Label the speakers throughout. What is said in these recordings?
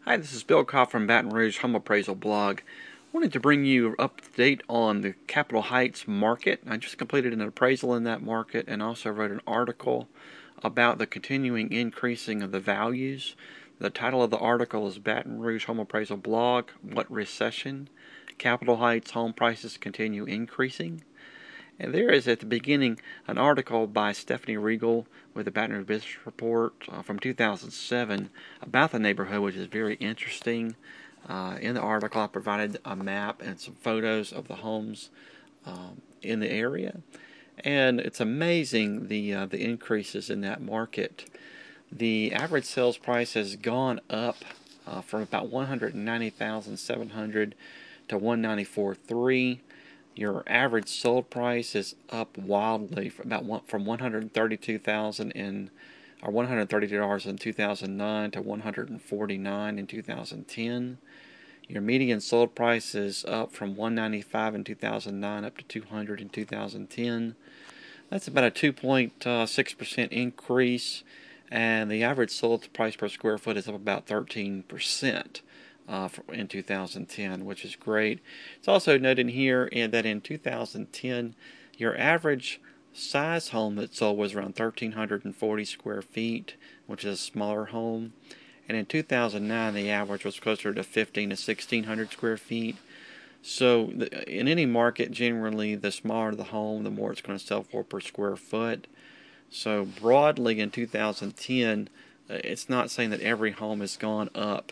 Speaker 1: Hi, this is Bill Koff from Baton Rouge Home Appraisal Blog. Wanted to bring you up to date on the Capitol Heights market. I just completed an appraisal in that market and also wrote an article about the continuing increasing of the values. The title of the article is Baton Rouge Home Appraisal Blog, What Recession? Capitol Heights Home Prices Continue Increasing. And there is at the beginning an article by Stephanie Regal with the Baton Rouge Business Report from 2007 about the neighborhood, which is very interesting. In the article, I provided a map and some photos of the homes in the area, and it's amazing the increases in that market. The average sales price has gone up from about $190,700 to $194,300. Your average sold price is up wildly from $132,000 or $132 in 2009 to $149 in 2010. Your median sold price is up from $195 in 2009 up to $200 in 2010. That's about a 2.6% increase, and the average sold price per square foot is up about 13%. In 2010, which is great. It's also noted here that in 2010, your average size home that sold was around 1,340 square feet, which is a smaller home. And in 2009, the average was closer to 1,500 to 1,600 square feet. So in any market, generally, the smaller the home, the more it's going to sell for per square foot. So broadly in 2010, it's not saying that every home has gone up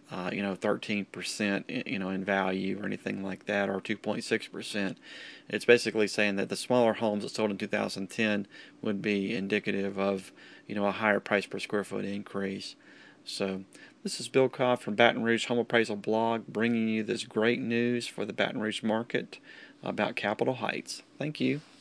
Speaker 1: 13%, in value or anything like that, or 2.6%. It's basically saying that the smaller homes that sold in 2010 would be indicative of, a higher price per square foot increase. So this is Bill Koff from Baton Rouge Home Appraisal Blog, bringing you this great news for the Baton Rouge market about Capitol Heights. Thank you.